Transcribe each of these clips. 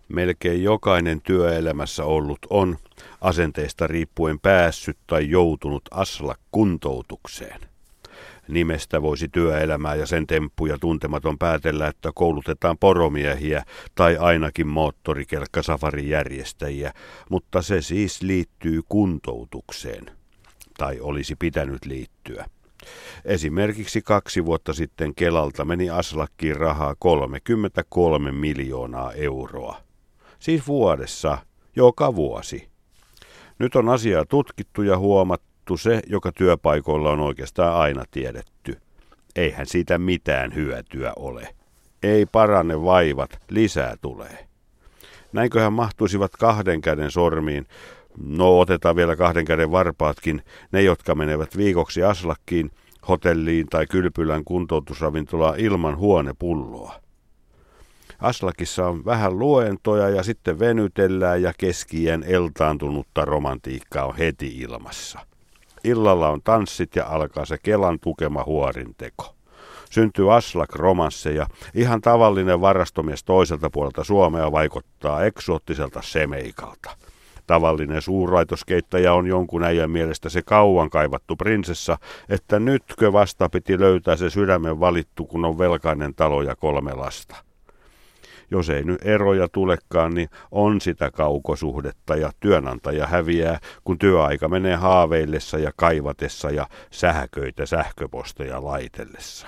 Melkein jokainen työelämässä ollut on asenteesta riippuen päässyt tai joutunut Aslak-kuntoutukseen. Nimestä voisi työelämää ja sen temppuja tuntematon päätellä, että koulutetaan poromiehiä tai ainakin moottorikelkkasafarijärjestäjiä, mutta se siis liittyy kuntoutukseen. Tai olisi pitänyt liittyä. Esimerkiksi 2 vuotta sitten Kelalta meni Aslakkiin rahaa 33 miljoonaa euroa. Siis vuodessa, joka vuosi. Nyt on asiaa tutkittu ja huomattu se, joka työpaikoilla on oikeastaan aina tiedetty. Eihän siitä mitään hyötyä ole. Ei parane vaivat, lisää tulee. Näinköhän mahtuisivat 2 käden sormiin. No otetaan vielä 2 käden varpaatkin, ne jotka menevät viikoksi Aslakkiin, hotelliin tai kylpylän kuntoutusravintolaan ilman huonepulloa. Aslakissa on vähän luentoja ja sitten venytellään ja keski-iän eltaantunutta romantiikkaa on heti ilmassa. Illalla on tanssit ja alkaa se Kelan tukema huorinteko. Syntyy Aslak-romansseja. Ihan tavallinen varastomies toiselta puolelta Suomea vaikuttaa eksoottiselta semeikalta. Tavallinen suurlaitoskeittäjä on jonkun äijän mielestä se kauan kaivattu prinsessa, että nytkö vasta piti löytää se sydämen valittu, kun on velkainen talo ja 3 lasta. Jos ei nyt eroja tulekaan, niin on sitä kaukosuhdetta ja työnantaja häviää, kun työaika menee haaveillessa ja kaivatessa ja sähköitä sähköposteja laitellessa.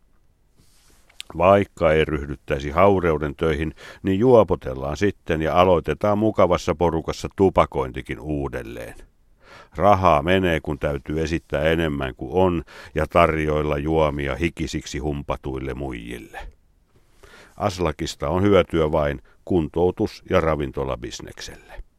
Vaikka ei ryhdyttäisi haureuden töihin, niin juopotellaan sitten ja aloitetaan mukavassa porukassa tupakointikin uudelleen. Rahaa menee, kun täytyy esittää enemmän kuin on ja tarjoilla juomia hikisiksi humpatuille muijille. Aslakista on hyötyä vain kuntoutus- ja ravintolabisnekselle.